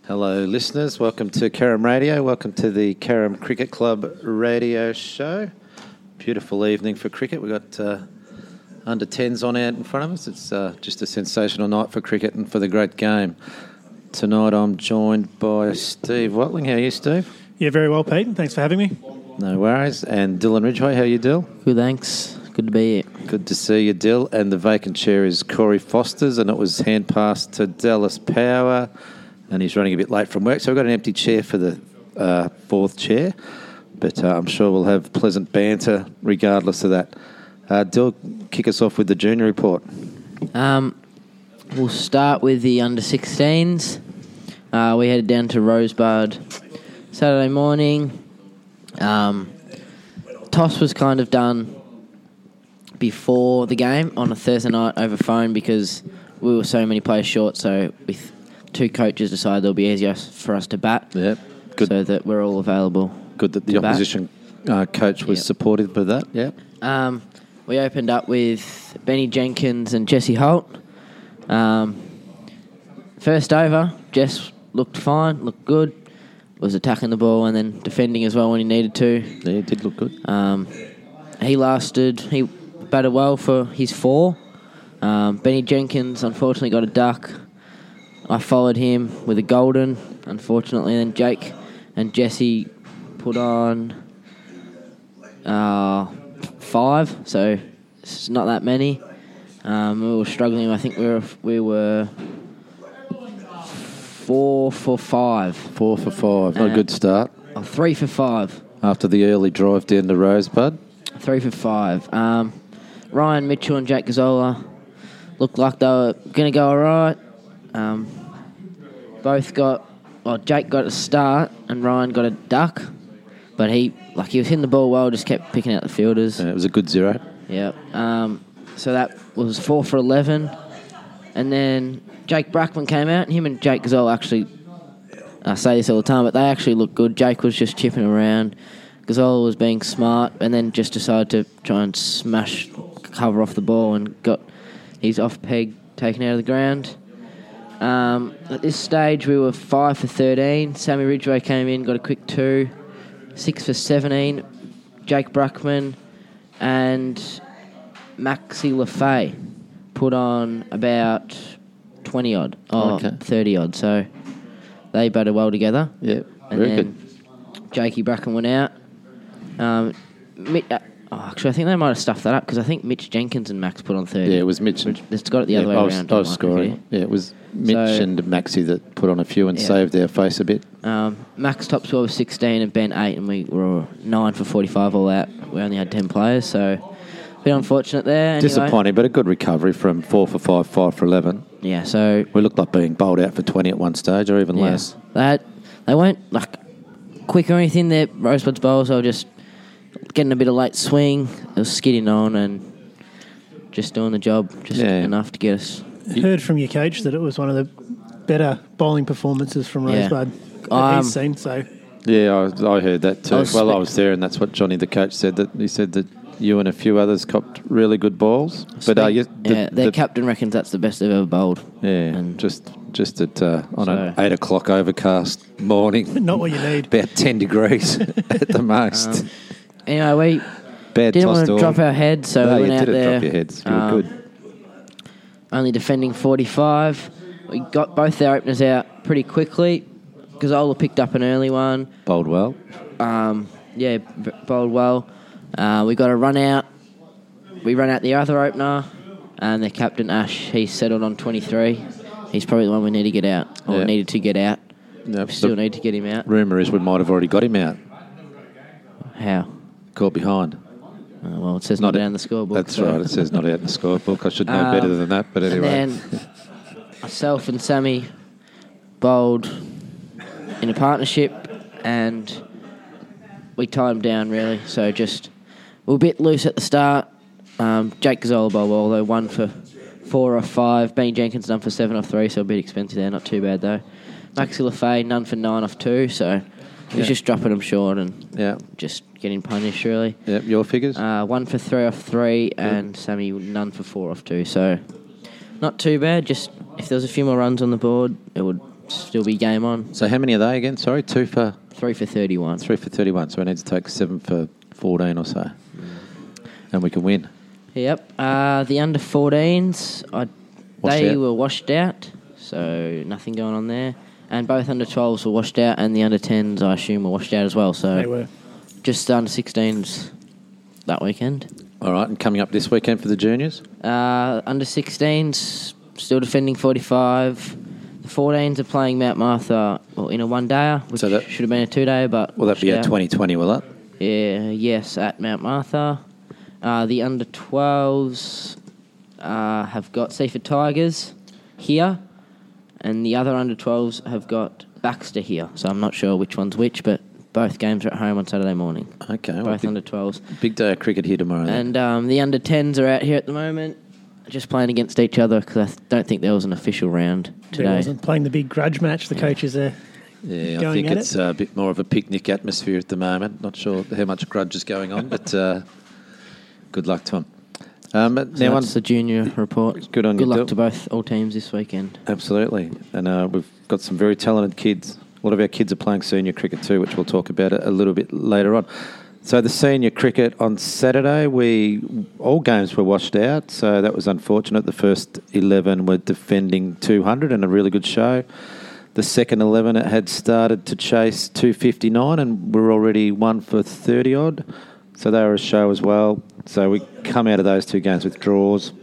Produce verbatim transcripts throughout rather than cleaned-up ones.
Hello, listeners. Welcome to Carrum Radio. Welcome to the Carrum Cricket Club radio show. Beautiful evening for cricket. We've got uh, under tens on out in front of us. It's uh, just a sensational night for cricket and for the great game. Tonight I'm joined by Steve Watling. How are you, Steve? Yeah, very well, Pete. Thanks for having me. No worries. And Dylan Ridgway. How are you, Dill? Good, thanks. Good to be here. Good to see you, Dill. And the vacant chair is Corey Foster's, and it was hand passed to Dallas Power. And he's running a bit late from work, so we've got an empty chair for the uh, fourth chair. But uh, I'm sure we'll have pleasant banter regardless of that. Uh, Dill, kick us off with the junior report. Um, we'll start with the under sixteens. Uh, we headed down to Rosebud Saturday morning. Um, toss was kind of done before the game on a Thursday night over phone because we were so many players short, so with two coaches decided it'll be easier for us to bat. Yeah, good. So that we're all available. Good that the opposition uh, coach was yep. supportive of that. Yeah. Um, we opened up with Benny Jenkins and Jesse Holt. Um, first over, Jess looked fine, looked good. Was attacking the ball and then defending as well when he needed to. Yeah, it did look good. Um, he lasted. He batted well for his four. Um, Benny Jenkins unfortunately got a duck. I followed him with a golden, unfortunately. Then Jake and Jesse put on uh, five, so it's not that many. Um, we were struggling. I think we were we were four for five. Four for five. Not a good start. Oh, three for five. After the early drive down to Rosebud. Three for five. Um, Ryan Mitchell and Jake Gazzola looked like they were going to go all right. Um, both got, well, Jake got a start and Ryan got a duck, but he, like, he was hitting the ball well, just kept picking out the fielders. Yeah, it was a good zero. Yep. Um, so that was four for eleven, and then Jake Brackman came out, and him and Jake Gazzola actually, I say this all the time, but they actually looked good. Jake was just chipping around. Gazzola was being smart, and then just decided to try and smash cover off the ball and got his off peg taken out of the ground. Um, at this stage, we were five for thirteen. Sammy Ridgway came in, got a quick two. Six for seventeen. Jake Bruckman and Maxi LaFay put on about twenty odd, oh, okay. thirty odd. So they batted well together. Yeah, and very then good. Jakey Bracken went out. Um, Mitch, uh, oh, actually, I think they might have stuffed that up because I think Mitch Jenkins and Max put on thirty. Yeah, it was Mitch. And, it's got it the yeah, other way I was, around. I was scoring. Yeah, it was Mitch so, and Maxi that put on a few and yeah. saved their face a bit. Um, Max top score was sixteen and Ben eight, and we were nine for forty-five all out. We only had ten players, so a bit unfortunate there. Anyway. Disappointing, but a good recovery from four for five, five for eleven. Yeah, so we looked like being bowled out for twenty at one stage, or even yeah, less. They had, they weren't like quick or anything. Their Rosebud's bowls, they were just getting a bit of late swing. It was skidding on and just doing the job, just yeah. enough to get us. I heard from your coach that it was one of the better bowling performances from yeah. Rosebud that um, he's seen. So yeah, I, I heard that too. I well, spe- I was there, and that's what Johnny, the coach, said. That he said that you and a few others copped really good balls. But uh, you, the, yeah, their the, captain reckons that's the best they've ever bowled. Yeah, and just just at uh, on so, an eight o'clock overcast morning. Not what you need. About ten degrees at the most. Um, anyway, we Bad didn't want to storm. drop our heads, so no, we went you out didn't there. drop your heads. You um, were good. Only defending forty-five. We got both our openers out pretty quickly. Gazzola picked up an early one. Bowled well. Um, yeah, b- bowled well. Uh, we got a run out. We ran out the other opener, and the captain Ash, he settled on twenty-three. He's probably the one we need to get out, or yeah. needed to get out. Yep. We still the need to get him out. Rumour is we might have already got him out. How? Caught behind. Uh, well, it says not, not down the scorebook. That's so. right. It says not out in the scorebook. I should know um, better than that. But anyway. And then myself and Sammy bowled in a partnership, and we tied him down really. So just we were a bit loose at the start. Um, Jake Gazzola bowled well, although one for four off five. Benny Jenkins done for seven off three, so a bit expensive there. Not too bad though. Maxi LaFay none for nine off two, so he was yeah. just dropping them short and yeah. just getting punished really. Yep, your figures? Uh, one for three off three, and Sammy none for four off two. So not too bad. Just if there was a few more runs on the board, it would still be game on. So how many are they again? Sorry, two for Three for thirty-one. three for thirty-one. So we need to take seven for fourteen or so, and we can win. Yep. Uh, the under fourteens, I, Washed they out. were washed out, so nothing going on there. And both under twelves were washed out, and the under tens, I assume, were washed out as well. So They were. just under sixteens that weekend. All right, and coming up this weekend for the juniors. Uh, under sixteens, still defending forty-five. The fourteens are playing Mount Martha well, in a one-dayer, which So that- should have been a two-dayer, but Will that be washed a out. twenty twenty? Will that? Yeah, yes, at Mount Martha. Uh, the under twelves uh, have got Seaford Tigers here, and the other under twelves have got Baxter here. So I'm not sure which one's which, but both games are at home on Saturday morning. Okay. Well, Both big, under twelves. big day of cricket here tomorrow. then. And um, the under tens are out here at the moment, just playing against each other because I th- don't think there was an official round There today. wasn't playing the big grudge match. The coaches are Yeah, I going think at it's it. a bit more of a picnic atmosphere at the moment. Not sure how much grudge is going on, but uh, good luck to them. Um, but So now on, that's the junior report. Good on Good you, luck Dil. to both all teams this weekend. absolutely, and uh, we've got some very talented kids. A lot of our kids are playing senior cricket too, which we'll talk about a, a little bit later on. So the senior cricket on Saturday, we all games were washed out, so that was unfortunate. The first eleven were defending two hundred and a really good show. The second eleven it had started to chase two fifty-nine and we're already one for thirty odd. So they were a show as well. So we come out of those two games with draws.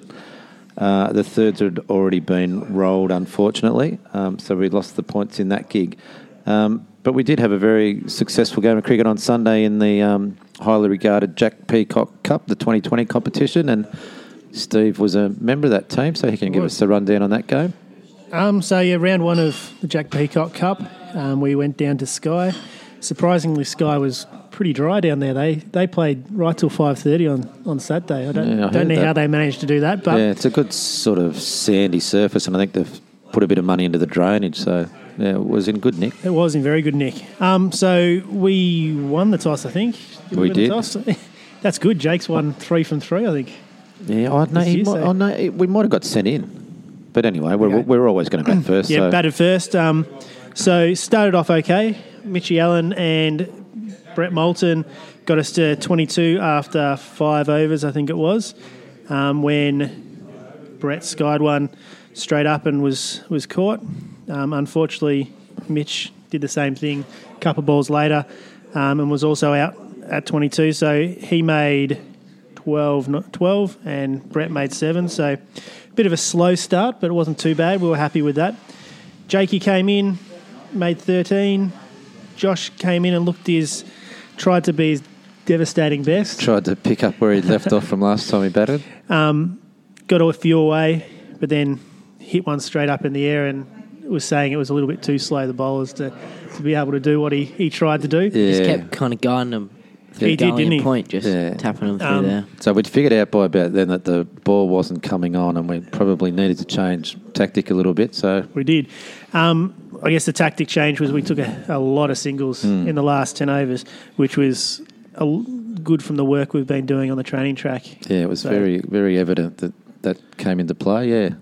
Uh, the thirds had already been rolled, unfortunately, um, so we lost the points in that gig. Um, but we did have a very successful game of cricket on Sunday in the um, highly regarded Jack Peacock Cup, the twenty twenty competition, and Steve was a member of that team, so he can give was. us a rundown on that game. Um, so, yeah, round one of the Jack Peacock Cup, um, we went down to Sky. Surprisingly, Sky was pretty dry down there. They they played right till five thirty on, on Saturday. I don't, Yeah, I don't heard know that. how they managed to do that, but Yeah, it's a good sort of sandy surface, and I think they've put a bit of money into the drainage, so yeah, it was in good nick. it was in very good nick. Um, so we won the toss, I think. We win the did. toss? That's good. Jake's won three from three, I think. Yeah, I know. This He year, might, so- I know he- we might have got sent in, but anyway, we're Okay. we're always going to bat first. Yeah, so. batted first. Um, so started off okay. Mitchie Allen and Brett Moulton got us to twenty-two after five overs, I think it was, um, when Brett skied one straight up and was, was caught. Um, unfortunately, Mitch did the same thing a couple of balls later um, and was also out at twenty-two. So he made twelve, not twelve, and Brett made seven. So a bit of a slow start, but it wasn't too bad. We were happy with that. Jakey came in, made thirteen. Josh came in and looked his, tried to be his devastating best. Tried to pick up where he left off from last time he batted. Got a few away, but then hit one straight up in the air and was saying it was a little bit too slow, the bowlers, to, to be able to do what he, he tried to do. Just Yeah. kept kind of guiding them. He did, didn't he? Point, just Yeah. tapping them through Um, there. So we'd figured out by about then that the ball wasn't coming on, and we probably needed to change tactic a little bit. So We did. Um, I guess the tactic change was we took a, a lot of singles in the last ten overs, which was a, good from the work we've been doing on the training track. yeah, it was So- very very evident that that came into play. Yeah,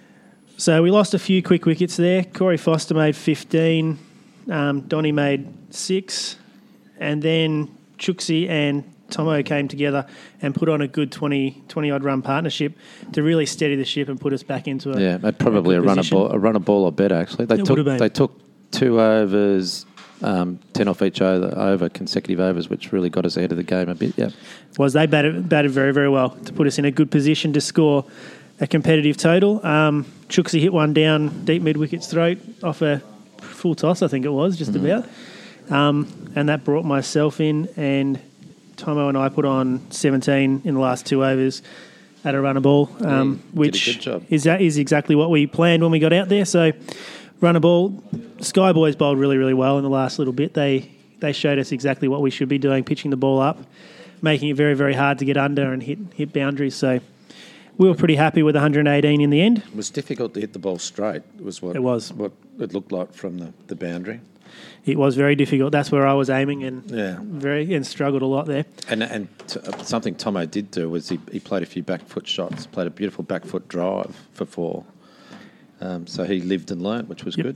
So we lost a few quick wickets there. Corey Foster made fifteen. Um, Donny made six. And then Chuxi and Tomo came together and put on a good twenty, twenty-odd run partnership to really steady the ship and put us back into a... yeah, they'd probably a good run a position. ball, a run a ball or better actually. They It took would've been. they took two overs, um, ten off each over, over consecutive overs, which really got us ahead of the game a bit. Yeah, was they batted, batted very, very well to put us in a good position to score a competitive total. Um, Chuxi hit one down deep mid-wicket's throat off a full toss, I think it was, just about. Um, and that brought myself in, and Tomo and I put on seventeen in the last two overs at a runner ball, um, Yeah, you did a which good job. is that is exactly what we planned when we got out there. So runner ball, Sky Boys bowled really, really well in the last little bit. They they showed us exactly what we should be doing, pitching the ball up, making it very, very hard to get under and hit hit boundaries. So we were pretty happy with one hundred eighteen in the end. it was difficult to hit the ball straight. Was what It was. what it looked like from the, the boundary. It was very difficult. That's where I was aiming and Yeah. very and struggled a lot there. And and t- uh, something Tomo did do was he, he played a few back foot shots, played a beautiful back foot drive for four. Um, so he lived and learnt, which was Yep. good.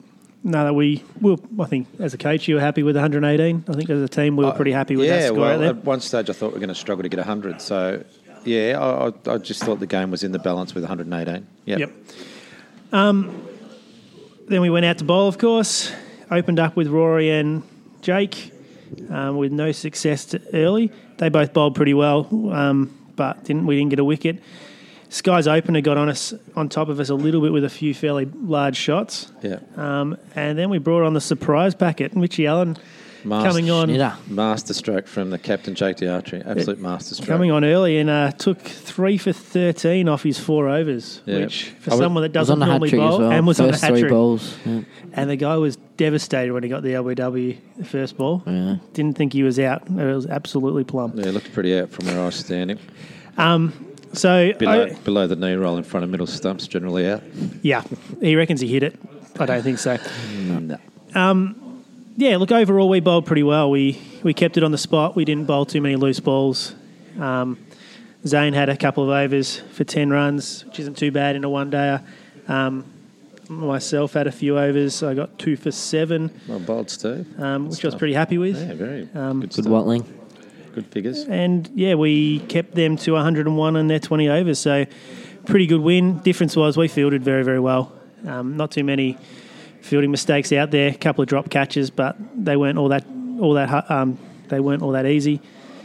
no, that we will. I think as a coach, you were happy with one hundred eighteen. I think as a team, we were pretty happy with yeah, that score well, out there. at one stage I thought we were going to struggle to get one hundred. So, yeah, I, I, I just thought the game was in the balance with one hundred eighteen. Yep. Yep. Um, then we went out to bowl, of course. Opened up with Rory and Jake um, with no success to early. They both bowled pretty well, um, but didn't we didn't get a wicket. Sky's opener got on us on top of us a little bit with a few fairly large shots. Yeah. Um, and then we brought on the surprise packet. Richie Allen Master, coming on Schnitter. master stroke from the captain, Jake Diatri. Absolute master stroke. coming on early and uh, took three for thirteen off his four overs, Yeah. which for I was- someone that Was on doesn't the hat normally trick bowl as well. and was First on the hat three trick. balls. Yeah. And the guy was devastated when he got the L B W the first ball. Yeah. Didn't think he was out. It was absolutely plumb. Yeah, looked pretty out from where I was standing. So, Below, I- below the knee roll in front of middle stumps, generally out. yeah, he reckons he hit it. I don't think so. No. Yeah, look, overall we bowled pretty well. We we kept it on the spot. We didn't bowl too many loose balls. Um, Zane had a couple of overs for ten runs, which isn't too bad in a one-dayer. Um, myself had a few overs. I got two for seven, Well, bowled Steve. um, which I was stuff. pretty happy with. Yeah, very Um, good Good stuff. Watling. Good figures. And, yeah, we kept them to one hundred and one in their twenty overs. So, pretty good win. Difference was we fielded very, very well. Um, not too many fielding mistakes out there. A couple of drop catches, but they weren't all that all that hu- um, they weren't all that easy.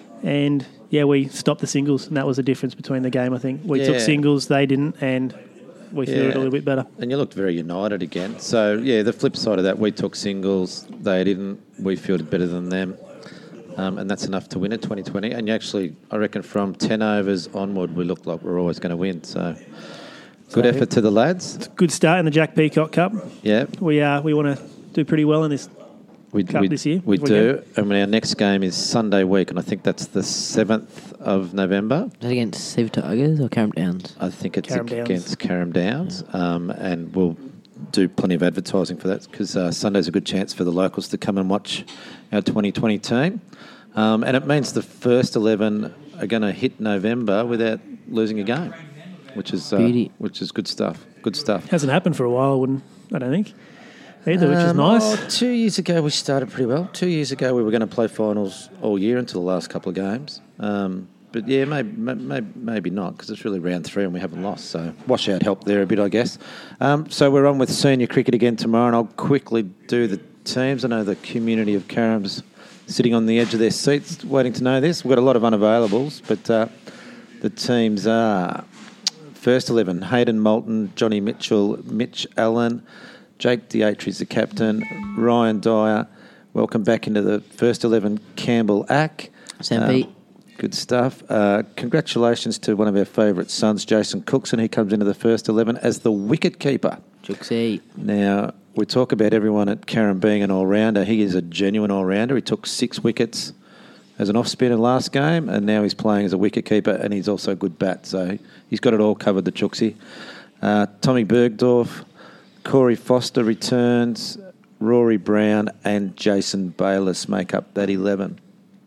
And yeah, we stopped the singles, and that was the difference between the game. I think we took Yeah. singles, they didn't, and we fielded Yeah. a little bit better. And you looked very united again. So, yeah, the flip side of that, we took singles, they didn't. We fielded better than them. Um, and that's enough to win at twenty twenty. And you actually, I reckon from ten overs onward, we looked like we're always going to win. So, good So- effort to the lads. Good start in the Jack Peacock Cup. Yeah, We uh, we want to do pretty well in this. we, Cup we, this year, we if we do. And our next game is Sunday week, and I think that's the seventh of November. Is that against Sev Tigers or Carrum Downs? I think it's Carrum Downs. against Carrum Downs, um, and we'll do plenty of advertising for that because uh, Sunday's a good chance for the locals to come and watch our twenty twenty team. Um, and it means the first eleven are going to hit November without losing a game, which is uh, Beauty. which is good stuff. Good stuff. Hasn't happened for a while, I wouldn't. I don't think. Either, which is Um, nice. oh, two years ago, we started pretty well. Two years ago, we were going to play finals all year until the last couple of games. Um, but yeah, maybe maybe, maybe not because it's really round three and we haven't lost. So washout helped there a bit, I guess. Um, so we're on with senior cricket again tomorrow, and I'll quickly do the teams. I know the community of Carrum's sitting on the edge of their seats waiting to know this. We've got a lot of unavailables, but uh, the teams are first eleven, Hayden Moulton, Johnny Mitchell, Mitch Allen, Jake Diatri is the captain, Ryan Dyer. Welcome back into the first eleven, Campbell Ack. Sam Um, Pete. Good stuff. Uh, congratulations to one of our favourite sons, Jason Cookson. He comes into the first eleven as the wicket keeper. Juxie. Now, we talk about everyone at Carrum being an all-rounder. He is a genuine all-rounder. He took six wickets as an off-spinner last game, and now he's playing as a wicket-keeper, and he's also a good bat. So he's got it all covered, the Juxie. Uh, Tommy Bergdorf, Corey Foster returns, Rory Brown and Jason Bayliss make up that eleven.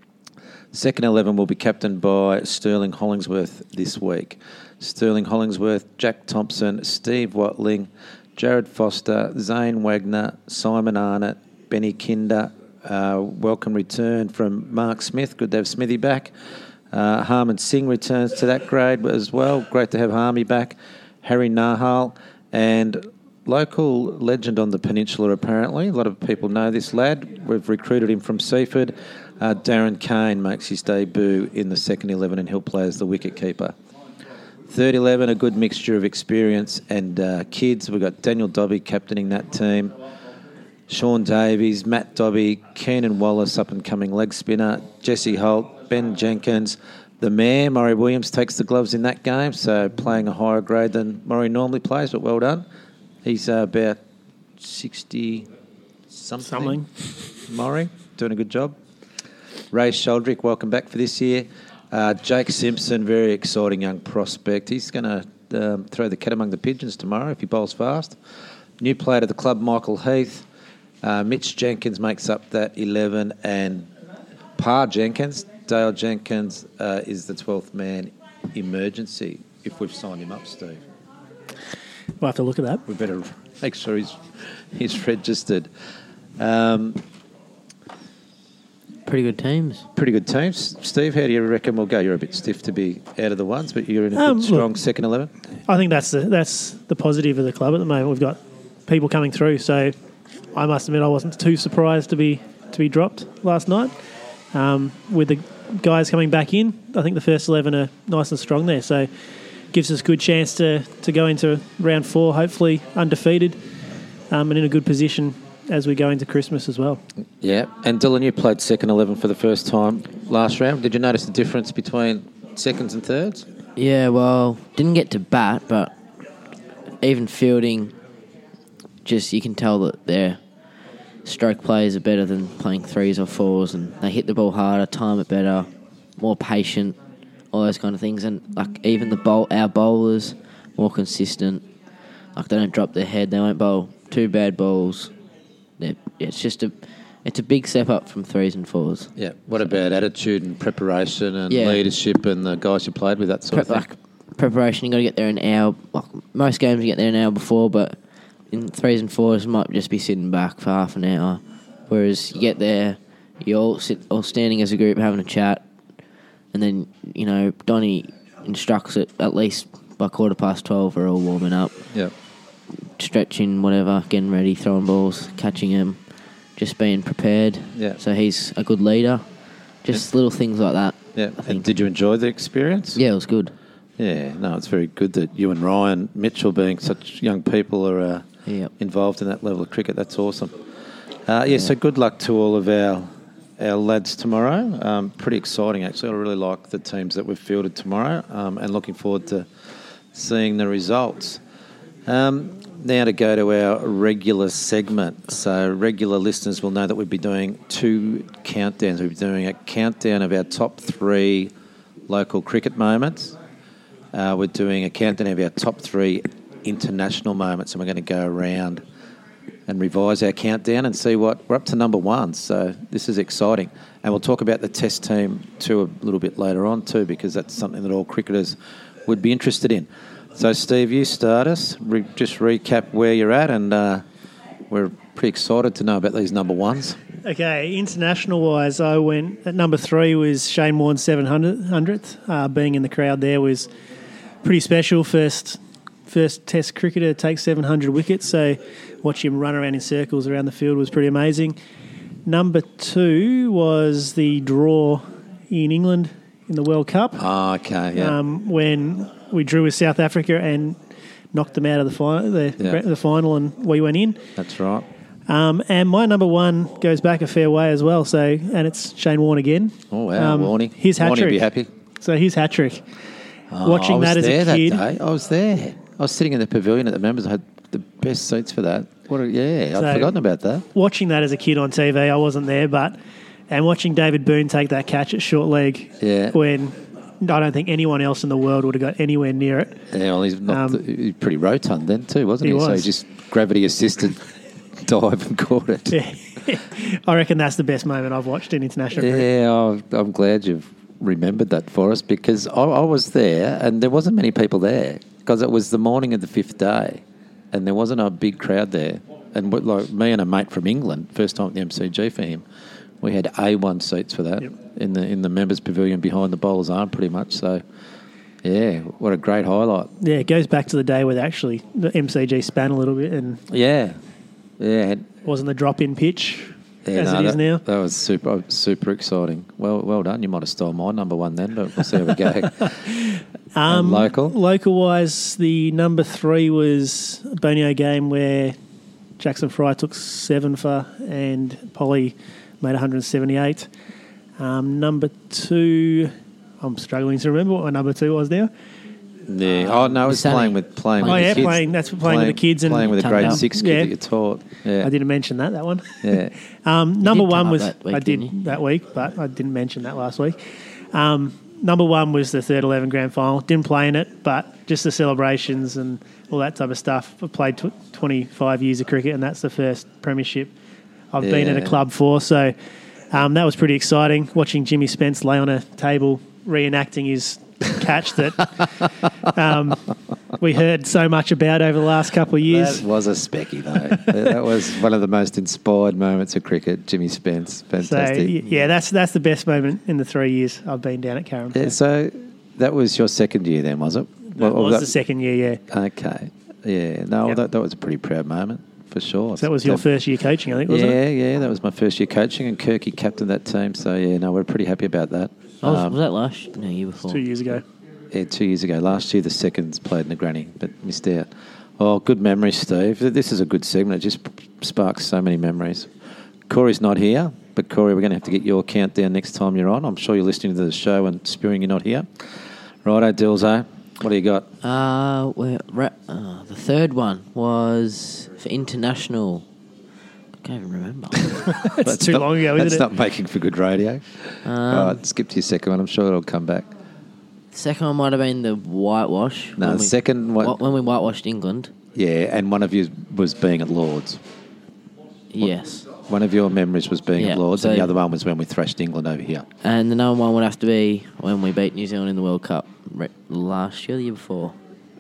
Second eleven will be captained by Sterling Hollingsworth this week. Sterling Hollingsworth, Jack Thompson, Steve Watling, Jared Foster, Zane Wagner, Simon Arnott, Benny Kinder. Uh, welcome return from Mark Smith. Good to have Smithy back. Uh, Harman Singh returns to that grade as well. Great to have Harmy back. Harry Nahal and local legend on the peninsula apparently. A lot of people know this lad. We've recruited him from Seaford. Uh, Darren Kane makes his debut in the second eleven and he'll play as the wicket-keeper. Third eleven, a good mixture of experience and uh, kids. We've got Daniel Dobby captaining that team. Sean Davies, Matt Dobby, Keenan Wallace, up-and-coming leg spinner, Jesse Holt, Ben Jenkins. The mayor, Murray Williams, takes the gloves in that game, so playing a higher grade than Murray normally plays, but well done. He's uh, about sixty-something. Something. Murray, doing a good job. Ray Sheldrick, welcome back for this year. Uh, Jake Simpson, very exciting young prospect. He's going to um, throw the cat among the pigeons tomorrow if he bowls fast. New player to the club, Michael Heath. Uh, Mitch Jenkins makes up that eleven, and Pa Jenkins, Dale Jenkins, uh, is the twelfth man emergency if we've signed him up, Steve. We'll have to look at that. We better make sure he's he's registered. Um, Pretty good teams. pretty good teams. Steve, how do you reckon we'll go? You're a bit stiff to be out of the ones, but you're in a Um, good, strong look- second eleven. I think that's the that's the positive of the club at the moment. We've got people coming through, so I must admit I wasn't too surprised to be to be dropped last night. Um, with the guys coming back in, I think the first eleven are nice and strong there, so gives us a good chance to, to go into round four, hopefully undefeated, um, and in a good position as we go into Christmas as well. Yeah, and Dylan, you played second eleven for the first time last round. Did you notice the difference between seconds and thirds? Yeah, well, didn't get to bat, but even fielding, just you can tell that their stroke plays are better than playing threes or fours, and they hit the ball harder, time it better, more patient, all those kind of things. And like even the bowl, our bowlers, more consistent. Like they don't drop their head, they won't bowl two bad balls. They're, it's just a, it's a big step up from threes and fours. Yeah. What about attitude and preparation and Yeah. leadership and the guys you played with, that sort Pre- of thing? like preparation, you got to get there an hour. Like most games, you get there an hour before, but in threes and fours, you might just be sitting back for half an hour. Whereas you get there, you all sit, all standing as a group having a chat, and then you know Donny instructs it at least by quarter past twelve. We're all warming up, Yeah. stretching, whatever, getting ready, throwing balls, catching them, just being prepared. Yeah. So he's a good leader. Just little things like that. Yeah. I And think. did you enjoy the experience? Yeah, it was good. Yeah. No, it's very good that you and Ryan Mitchell, being such young people, are uh, Yep. involved in that level of cricket. That's awesome. Uh, yeah, so good luck to all of our our lads tomorrow. Um, pretty exciting, actually. I really like the teams that we've fielded tomorrow, um, and looking forward to seeing the results. Um, now to go to our regular segment. So regular listeners will know that we'll be doing two countdowns. We'll be doing a countdown of our top three local cricket moments. Uh, we're doing a countdown of our top three international moments, and we're going to go around and revise our countdown and see what we're up to number one. So this is exciting. And we'll talk about the test team too a little bit later on too, because that's something that all cricketers would be interested in. So Steve, you start us. Re- just recap where you're at, and uh, we're pretty excited to know about these number ones. Okay, international-wise, I went at number three was Shane Warne's seven hundredth. Uh, being in the crowd there was pretty special. First first Test cricketer to take seven hundred wickets, so watch him run around in circles around the field was pretty amazing. Number two was the draw in England in the World Cup. Oh, okay, yeah. Um, when we drew with South Africa and knocked them out of the final, the, Yeah. the final, and we went in. That's right. Um, and my number one goes back a fair way as well. So, and it's Shane Warne again. Oh, wow, Um, Warnie. his hat Warnie trick. would be happy. So his hat trick. Oh, Watching I was that as there a that kid. day. I was there. I was sitting in the pavilion at the members. I had the best seats for that. What? A, yeah, So- I'd forgotten about that. Watching that as a kid on T V, I wasn't there, but and watching David Boone take that catch at short leg, Yeah. when I don't think anyone else in the world would have got anywhere near it. Yeah, well, he's not. Um, he's pretty rotund then too, wasn't he? he So he was. just gravity assisted dive and caught it. Yeah. I reckon that's the best moment I've watched in international cricket. Yeah, oh, I'm glad you've remembered that for us, because I, I was there and there wasn't many people there because it was the morning of the fifth day and there wasn't a big crowd there. And what- like me and a mate from England, first time at the M C G for him, we had A one seats for that Yep. in the in the members' pavilion behind the bowler's arm, pretty much. So, yeah, what a great highlight. Yeah, it goes back to the day where actually the M C G span a little bit and Yeah, yeah. wasn't the drop-in pitch Yeah, as no, it is that, now. That was super, super exciting. Well, well done. You might have stolen my number one then, but we'll see how we go. Um, And local? Local-wise, the number three was a Bonio game where Jackson Fry took seven for and Polly made one hundred seventy-eight. Um, number two, I'm struggling to remember what my number two was now. Yeah. Oh no, I was Sammy. playing with playing. Oh, with yeah, the kids. playing- that's playing with the kids and playing with a Turned grade up. six kid Yeah. that you taught. Yeah. I didn't mention that, that one. Yeah. Um, number did one come up was that week, I did didn't you? that week, but I didn't mention that last week. Um, number one was the third eleven grand final. Didn't play in it, but just the celebrations and all that type of stuff. I've played tw- twenty-five years of cricket, and that's the first premiership I've been at a Yeah. club for. So um, that was pretty exciting. Watching Jimmy Spence lay on a table reenacting his catch that um, we heard so much about over the last couple of years. That was a specky, though. That was one of the most inspired moments of cricket. Jimmy Spence, fantastic. So, yeah, that's that's the best moment in the three years I've been down at Carrum. Yeah, so that was your second year then, was it? That well, was that, the second year, yeah. Okay. Yeah, no, yep. that, that was a pretty proud moment, for sure. So that was your that, first year coaching, I think, wasn't yeah, it? Yeah, yeah, that was my first year coaching, and Kirky captained that team, so, yeah, no, we're pretty happy about that. Oh, um, was that last no, year before? Two years ago. Yeah, two years ago. Last year, the seconds played in the granny, but missed out. Oh, good memories, Steve. This is a good segment. It just sparks so many memories. Corey's not here, but Corey, we're going to have to get your countdown next time you're on. I'm sure you're listening to the show and spewing you're not here. Righto, Dilzo. What do you got? Uh, we're, uh, the third one was for international. I can't even remember. It's that's too not, long ago, isn't That's it? not making for good radio. Um, All right, skip to your second one. I'm sure it'll come back. The second one might have been the whitewash. No, when the we, second one. When we whitewashed England. Yeah, and one of you was being at Lords. Yes. One of your memories was being Yeah, at Lords, so- and the other one was when we thrashed England over here. And the number one would have to be when we beat New Zealand in the World Cup re- last year, the year before.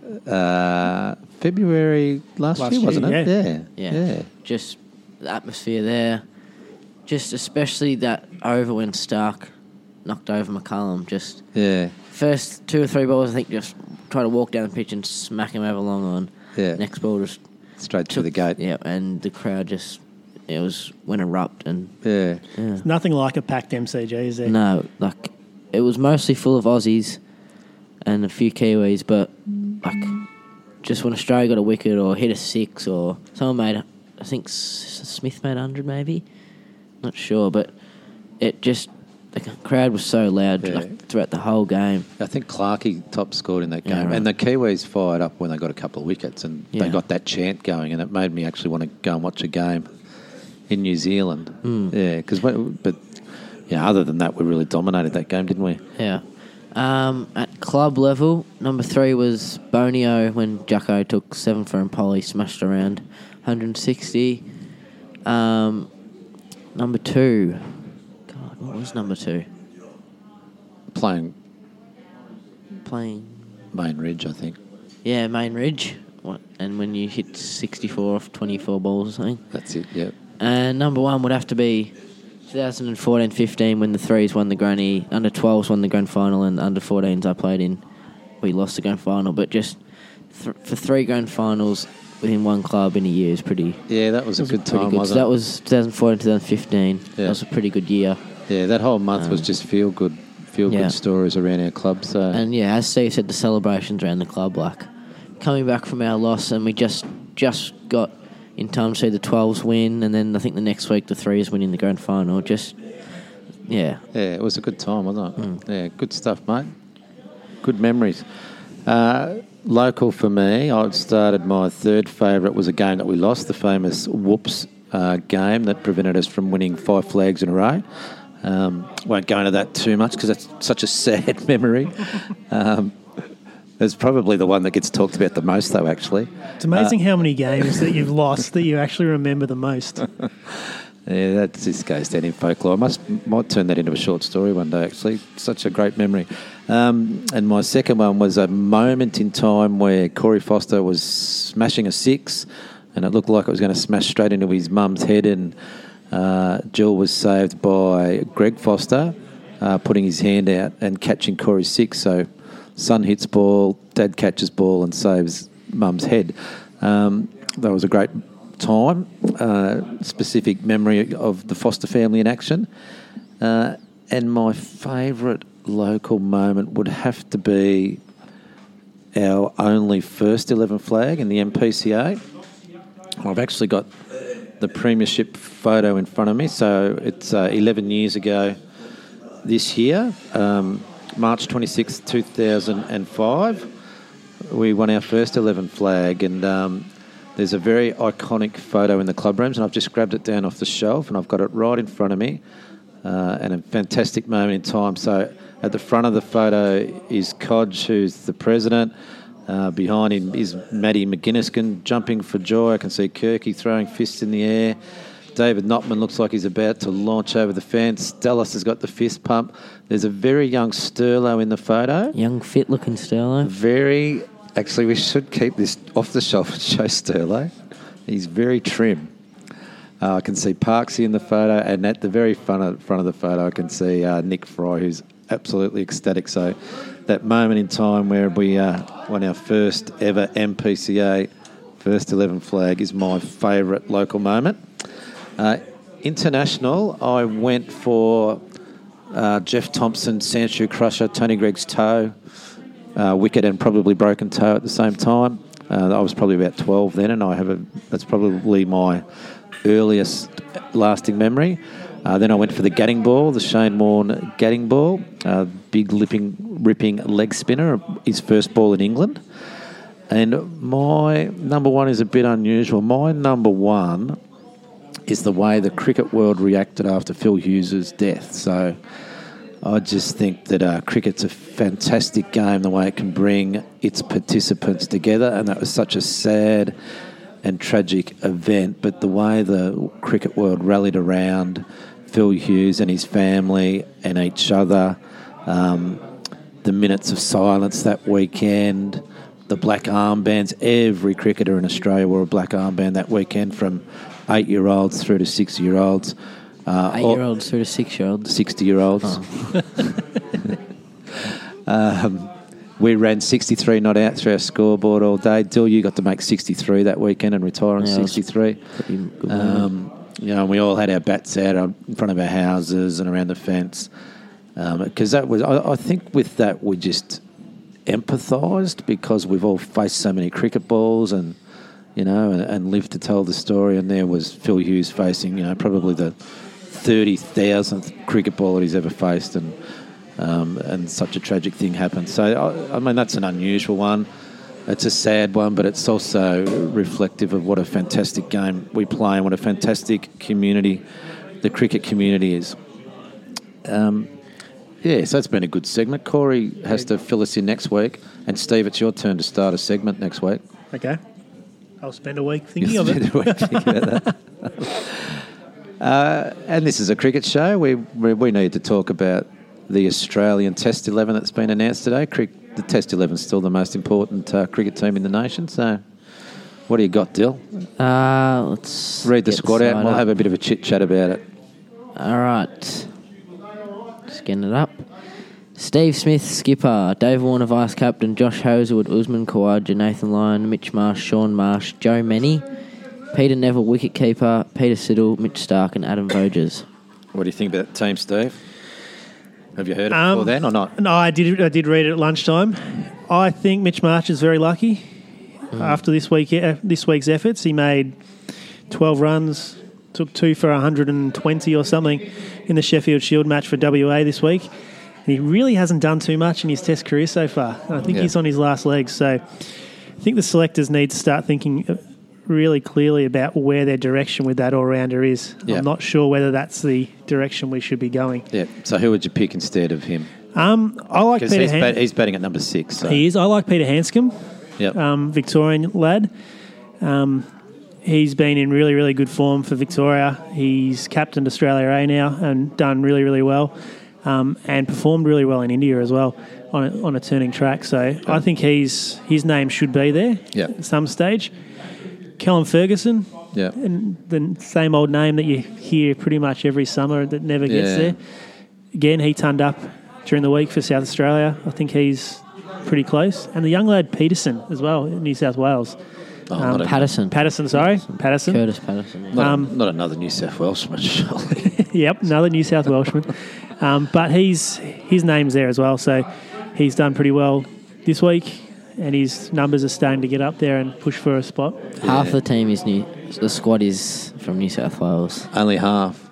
Uh, February last, Last year, year, wasn't it? yeah. Yeah. yeah. Just the atmosphere there. Just especially that over when Stark knocked over McCullum. Just Yeah. first two or three balls, I think, just try to walk down the pitch and smack him over long on. Yeah. Next ball just Straight through the took- gate. Yeah, and the crowd just it was went erupt and Yeah. yeah. Nothing like a packed M C G, is there? No, like it was mostly full of Aussies and a few Kiwis, but like just when Australia got a wicket or hit a six or someone made, I think S- Smith made a hundred maybe, not sure, but it just the crowd was so loud Yeah. like throughout the whole game. I think Clarkey top scored in that Yeah, game. right. And the Kiwis fired up when they got a couple of wickets, and Yeah. they got that chant going, and it made me actually want to go and watch a game in New Zealand. Mm. Yeah, because but yeah, other than that, we really dominated that game, didn't we? Yeah. Um, at club level, number three was Bonio when Jacko took seven for and Polly smashed around one hundred sixty. Um, number two. God, what was number two? Playing Playing. Main Ridge, I think. Yeah, Main Ridge. What? And when you hit sixty-four off twenty-four balls or something. That's it, yeah. And number one would have to be twenty fourteen fifteen when the threes won the granny, under twelves won the grand final, and under fourteens I played in. We lost the grand final, but just th- for three grand finals within one club in a year is pretty, Yeah, that was a good pretty time, good. So wasn't that it? was twenty fourteen twenty fifteen. Yeah. That was a pretty good year. Yeah, that whole month was Um, just feel good, feel good yeah. stories around our club. So And yeah, as Steve said, the celebrations around the club, like coming back from our loss, and we just just got in time to see the twelves win, and then I think the next week the threes winning the grand final. Just yeah, yeah, it was a good time, wasn't it? Mm. Yeah, good stuff, mate. Good memories. Uh, local for me, I started my third favourite was a game that we lost, the famous Whoops uh, game that prevented us from winning five flags in a row. Um, won't go into that too much because that's such a sad memory. Um, it's probably the one that gets talked about the most, though, actually. It's amazing how many games that you've lost that you actually remember the most. Yeah, that just goes down in folklore. I must might turn that into a short story one day, actually. Such a great memory. Um, and my second one was a moment in time where Corey Foster was smashing a six, and it looked like it was going to smash straight into his mum's head, and uh, Jill was saved by Greg Foster uh, putting his hand out and catching Corey's six. So son hits ball, dad catches ball and saves mum's head. Um, that was a great time, uh, specific memory of the Foster family in action. Uh, and my favourite local moment would have to be our only first eleven flag in the M P C A. I've actually got the premiership photo in front of me, so it's uh, eleven years ago this year, um, March twenty-sixth, two thousand five. We won our first eleven flag, and um, there's a very iconic photo in the club rooms, and I've just grabbed it down off the shelf, and I've got it right in front of me, uh, and a fantastic moment in time. So at the front of the photo is Codge, who's the president. Uh, behind him is Maddie McGuinness jumping for joy. I can see Kirky throwing fists in the air. David Notman looks like he's about to launch over the fence. Dallas has got the fist pump. There's a very young Sterlo in the photo. Young, fit-looking Sterlo. Very... Actually, we should keep this off the shelf and show Sterlo. He's very trim. Uh, I can see Parksy in the photo, and at the very front of, front of the photo, I can see uh, Nick Fry, who's absolutely ecstatic. So that moment in time where we uh, won our first ever M P C A first eleven flag is my favourite local moment. Uh, international, I went for uh, Jeff Thompson, Sandshoe Crusher, Tony Gregg's toe, uh, wicket and probably broken toe at the same time. Uh, I was probably about twelve then, and I have a that's probably my earliest lasting memory. Uh, then I went for the Gadding ball, the Shane Warne Gadding ball, uh, big lipping, ripping leg spinner, his first ball in England. And my number one is a bit unusual. My number one is the way the cricket world reacted after Phil Hughes' death. So I just think that uh, cricket's a fantastic game, the way it can bring its participants together, and that was such a sad and tragic event. But the way the cricket world rallied around Phil Hughes and his family and each other, um, the minutes of silence that weekend, the black armbands, every cricketer in Australia wore a black armband that weekend, from eight-year-olds through to six-year-olds. Uh, Eight-year-olds through to six-year-olds. sixty-year-olds. Oh. um, we ran sixty-three not out through our scoreboard all day. Dill, you got to make sixty-three that weekend and retire on yeah, sixty-three. Um, you know, and we all had our bats out in front of our houses and around the fence. Because um, that was, I, I think with that we just empathised, because we've all faced so many cricket balls and, you know, and, and lived to tell the story. And there was Phil Hughes facing, you know, probably the thirty thousandth cricket ball that he's ever faced, and um, and such a tragic thing happened. So, I, I mean, that's an unusual one. It's a sad one, but it's also reflective of what a fantastic game we play and what a fantastic community the cricket community is. Um, yeah, so it's been a good segment. Corey has to fill us in next week. And Steve, it's your turn to start a segment next week. Okay. I'll spend a week thinking You'll of it. spend a week thinking about that. Uh, and this is a cricket show. We, we we need to talk about the Australian Test eleven that's been announced today. Cric- the Test eleven is still the most important uh, cricket team in the nation. So, what do you got, Dill? Uh, let's read the get squad the out, and we'll up. have a bit of a chit chat about it. All right, just getting it up. Steve Smith, skipper. Dave Warner, vice captain. Josh Hazelwood, Usman Khawaja, Nathan Lyon, Mitch Marsh, Sean Marsh, Joe Menny, Peter Neville, wicket-keeper, Peter Siddle, Mitch Stark and Adam Voges. What do you think about that team, Steve? Have you heard it Um, before then or not? No, I did. I did read it at lunchtime. I think Mitch Marsh is very lucky. Mm. After this week, uh, this week's efforts, he made twelve runs, took two for one hundred twenty or something in the Sheffield Shield match for W A this week. And he really hasn't done too much in his Test career so far. And I think yeah. he's on his last legs. So I think the selectors need to start thinking really clearly about where their direction with that all-rounder is. Yeah. I'm not sure whether that's the direction we should be going. Yeah. So who would you pick instead of him? Um, I like Peter he's, Han- bat- he's batting at number six. So. He is. I like Peter Hanscom, yep. um, Victorian lad. Um, he's been in really, really good form for Victoria. He's captained Australia A now and done really, really well. Um, and performed really well in India as well on a, on a turning track. So yeah. I think he's his name should be there yep. at some stage. Callum Ferguson, yep. and the same old name that you hear pretty much every summer that never gets yeah. there. Again, he turned up during the week for South Australia. I think he's pretty close. And the young lad Peterson as well in New South Wales. Oh, um, Patterson. Patterson, sorry. Patterson. Curtis Patterson. Yeah. Not, Um, not another New South Welshman, surely. Yep, another New South Welshman. Um, but he's his name's there as well, so he's done pretty well this week, and his numbers are starting to get up there and push for a spot. Half Yeah. the team is new. The squad is from New South Wales. Only half.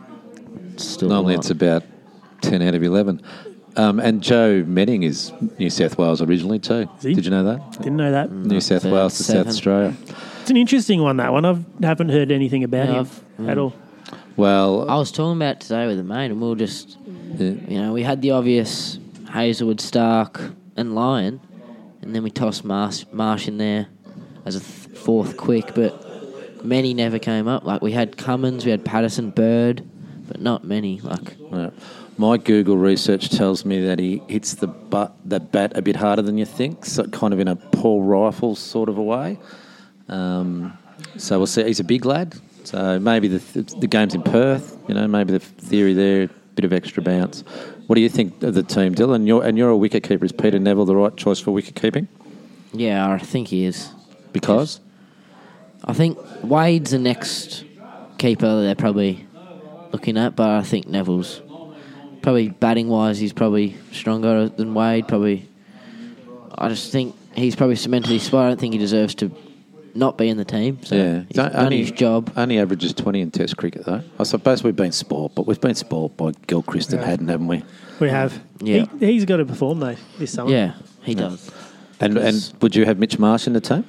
Still Normally a lot. it's about ten out of eleven. Um, and Joe Menning is New South Wales originally too. Is he? Did you know that? Didn't know that. New South about Wales to seven. South Australia. It's an interesting one, that one. I haven't heard anything about Yeah, him I've- at mm. all. Well, I was talking about it today with a mate, and we were just, yeah. you know, we had the obvious Hazelwood, Stark, and Lyon, and then we tossed Marsh, Marsh in there as a th- fourth quick, but many never came up. Like we had Cummins, we had Patterson, Bird, but not many. Like Yeah. My Google research tells me that he hits the butt, the bat a bit harder than you think, so kind of in a Paul Rifle sort of a way. Um, so we'll see. He's a big lad, so maybe the the game's in Perth. You know, maybe the theory there, a bit of extra bounce. What do you think of the team, Dylan? You're, and you're a wicket keeper. Is Peter Neville the right choice for wicket keeping? yeah, I think he is. Because I think Wade's the next keeper they're probably looking at, but I think Neville's probably batting wise, he's probably stronger than Wade. Probably, I just think he's probably cemented his spot. I don't think he deserves to not be in the team. So yeah, he's done his job. Only averages twenty in Test cricket, though. I suppose we've been spoilt, but we've been spoilt by Gilchrist and Yeah. Haddon, haven't we? We have. Yeah. He, he's got to perform, though, this summer. Yeah, he does. And Because- and would you have Mitch Marsh in the team?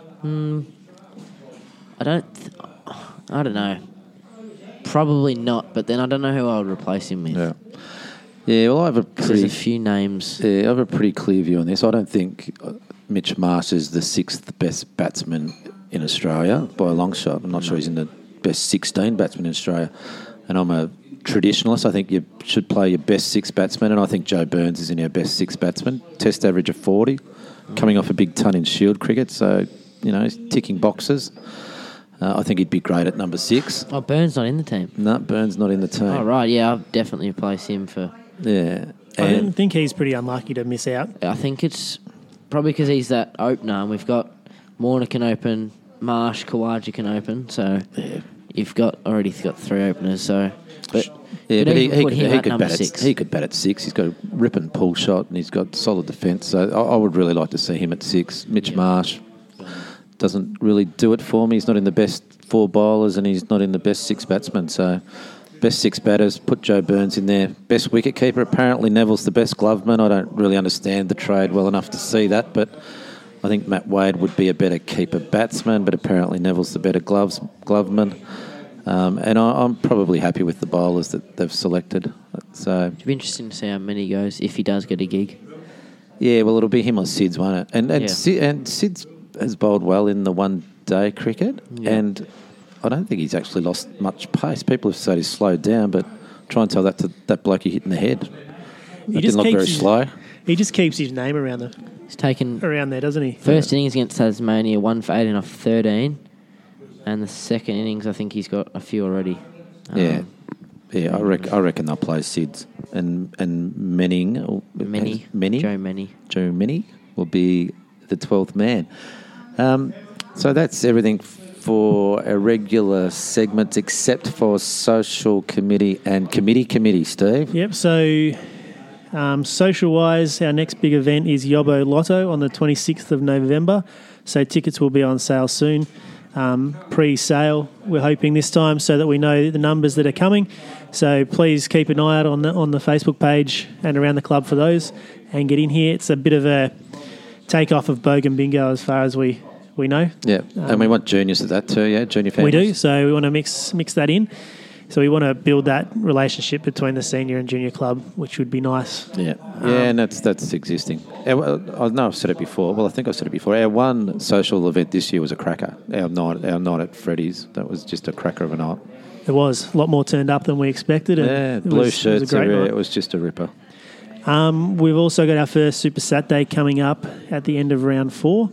I don't. Th- I don't know. Probably not. But then I don't know who I would replace him with. Yeah. Yeah, well, I have a 'Cause there's pretty a few names. Yeah, I have a pretty clear view on this. I don't think uh, Mitch Marsh is the sixth best batsman in Australia by a long shot. I'm not sure he's in the best sixteen batsmen in Australia. And I'm a traditionalist. I think you should play your best six batsmen, and I think Joe Burns is in our best six batsmen. Test average of forty, coming off a big ton in Shield cricket, so, you know, he's ticking boxes. Uh, I think he'd be great at number six. Oh, Burns not in the team. No, Burns not in the team. Oh, right. Yeah, I'll definitely replace him for. Yeah. I And think he's pretty unlucky to miss out. I think it's probably because he's that opener, and we've got Warner can open, Marsh, Kawaja can open, so you've got already got three openers. So, but yeah, you'd but he, even he, put could- him he at could number bat six. at he could bat at six. He's got a rip and pull shot, and he's got solid defence. So I, I would really like to see him at six. Mitch Marsh doesn't really do it for me. He's not in the best four bowlers, and he's not in the best six batsmen. So best six batters, put Joe Burns in there. Best wicket keeper, apparently Neville's the best gloveman. I don't really understand the trade well enough to see that, but I think Matt Wade would be a better keeper batsman, but apparently Neville's the better gloves gloveman. Um, and I, I'm probably happy with the bowlers that they've selected. So It'd be interesting to see how many he goes if he does get a gig. yeah, well, it'll be him or Sid's, won't it? And and, Yeah. Sid, and Sid's has bowled well in the one day cricket, Yeah. and I don't think he's actually lost much pace. People have said he's slowed down, but try and tell that to that bloke you hit in the head. He That just didn't look keeps very his- slow. He just keeps his name around the He's taken around there, doesn't he? first innings against Tasmania, one for eighteen off thirteen, and the second innings, I think he's got a few already. Um, Yeah, yeah. I reckon. I reckon they'll play Sid's and and Menning. or- Many, Menning. Joe Many. Joe Menning will be the twelfth man. Um, so that's everything for a regular segment, except for social committee and committee committee. Steve. Yep. So, um, social-wise, our next big event is Yobbo Lotto on the twenty-sixth of November. So tickets will be on sale soon. Um, pre-sale, we're hoping this time, so that we know the numbers that are coming. So please keep an eye out on the on the Facebook page and around the club for those, and get in here. It's a bit of a take-off of Bogan Bingo as far as we, we know. Yeah, and we want juniors at that too. Yeah, junior We families. do, so we want to mix mix that in. So we want to build that relationship between the senior and junior club, which would be nice. Yeah, yeah, and that's that's existing. Our, I know I've said it before. Well, I think I've said it before. Our one social event this year was a cracker. Our night, our night at Freddy's. That was just a cracker of a night. It was a lot more turned up than we expected. And Yeah, it blue was, shirts It was a great everywhere. night. It was just a ripper. Um, we've also got our first Super Saturday coming up at the end of round four.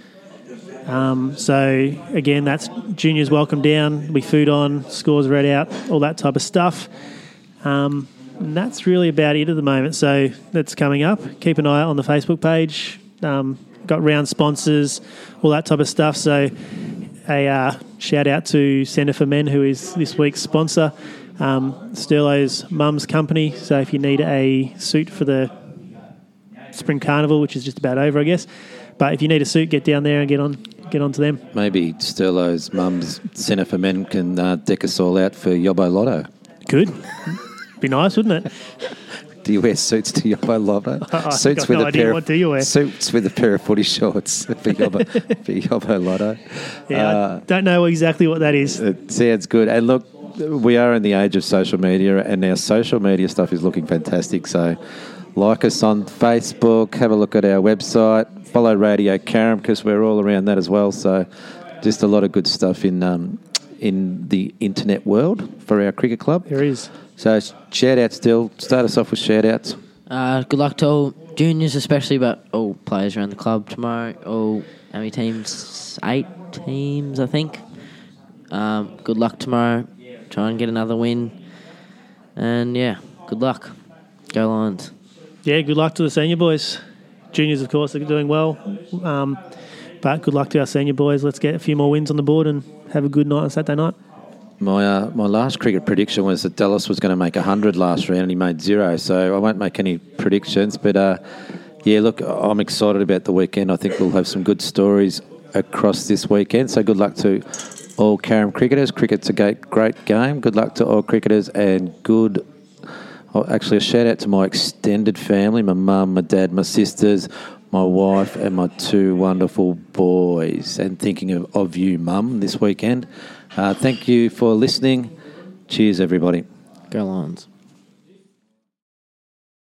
Um, so, again, that's juniors welcome down, there'll be food on, scores read out, all that type of stuff. Um, and that's really about it at the moment. So that's coming up. Keep an eye out on the Facebook page. Um, got round sponsors, all that type of stuff. So a uh, shout out to Centre for Men, who is this week's sponsor. Um, Sterlo's mum's company. So if you need a suit for the Spring Carnival, which is just about over, I guess. But if you need a suit, get down there and get on get on to them. Maybe Sterlo's mum's Centre for Men can uh, deck us all out for Yobbo Lotto. Good. Be nice, wouldn't it? Do you wear suits to Yobbo Lotto? I Suits got with no a idea. pair of What do you wear? suits with a pair of footy shorts for Yobbo, for Yobbo Lotto. Yeah, Uh, I don't know exactly what that is. It sounds good. And look, we are in the age of social media, and our social media stuff is looking fantastic. So like us on Facebook, have a look at our website, follow Radio Carrum because we're all around that as well. So just a lot of good stuff in um, in the internet world for our cricket club. There is. So shout out still. Start us off with shout outs. Uh, good luck to all juniors, especially, but all players around the club tomorrow. All how many teams? Eight teams, I think. Um, good luck tomorrow. Try and get another win. And yeah, good luck. Go Lions. Yeah, good luck to the senior boys. Juniors, of course, are doing well. Um, but good luck to our senior boys. Let's get a few more wins on the board and have a good night on Saturday night. My uh, my last cricket prediction was that Dallas was going to make one hundred last round and he made zero, so I won't make any predictions. But, uh, yeah, look, I'm excited about the weekend. I think we'll have some good stories across this weekend, so good luck to all Carrum cricketers. Cricket's a great, great game. Good luck to all cricketers and good... Oh, actually, a shout-out to my extended family, my mum, my dad, my sisters, my wife and my two wonderful boys. And thinking of, of you, Mum, this weekend. Uh, thank you for listening. Cheers, everybody. Go Lions.